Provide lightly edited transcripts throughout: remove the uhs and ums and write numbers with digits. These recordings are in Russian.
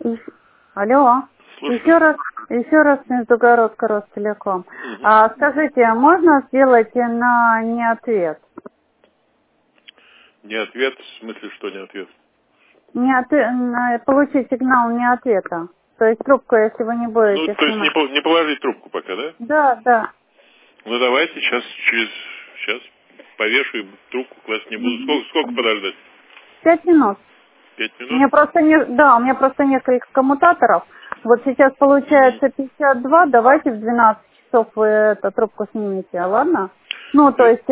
Алло. Слушаю. Еще раз Междугородка Ростелеком. Скажите, можно сделать на не ответ? Не ответ, в смысле, что не ответ? Получить сигнал не ответа. То есть трубку, если вы не будете Ну, то есть снимать. не положить трубку пока, да? Да. Ну, давайте сейчас повешу и трубку класть не буду. Сколько подождать? 5 минут. 5 У минут? меня просто несколько коммутаторов. Вот сейчас получается 52, давайте в 12 часов вы эту трубку снимите, ладно? Ну, то есть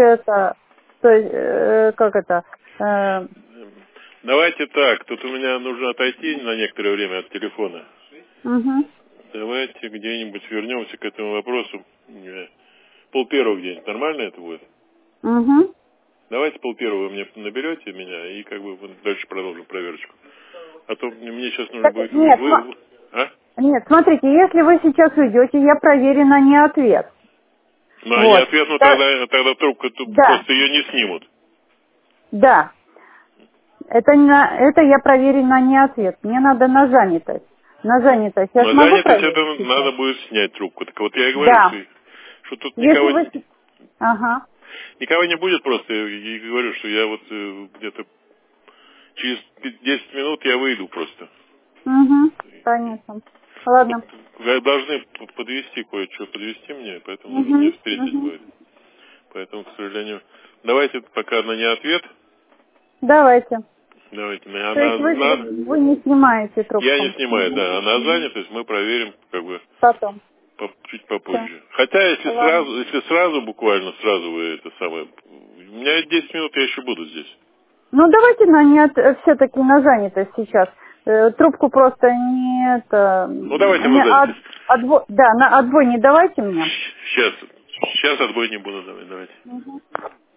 как это? Давайте так, тут у меня нужно отойти на некоторое время от телефона. Угу. Давайте где-нибудь вернемся к этому вопросу. 12:30 где-нибудь. Нормально это будет? Угу. Давайте 12:30 вы мне наберете меня и как бы дальше продолжим проверочку. А то мне сейчас нужно будет... Нет, смотрите, если вы сейчас уйдете, я проверю на не ответ. Ну, а не ответ, ну тогда трубку просто ее не снимут. Да. Это я проверю на не ответ. Мне надо на занятость. На занятость. Я На смогу занятость проверить это сейчас? надо будет снять трубку. Так вот я и говорю, Да. что тут Если вы... Ага. никого не будет просто. Я и говорю, что я вот где-то через 10 минут я выйду просто. Угу. Понятно. Ладно. Вы должны подвести кое-что, подвести мне, поэтому нужно мне встретить будет. Поэтому, к сожалению, давайте пока на не ответ. Давайте. Давайте. То есть вы не снимаете трубку? Я не снимаю, да. А на занятость мы проверим как бы потом. Чуть попозже. Хотя, если сразу, буквально сразу вы это самое... У меня 10 минут, я еще буду здесь. Ну, давайте все-таки на занятость сейчас. Трубку просто не это... Ну, давайте на занятость. На отбой не давайте мне. Сейчас отбой не буду давать, давайте.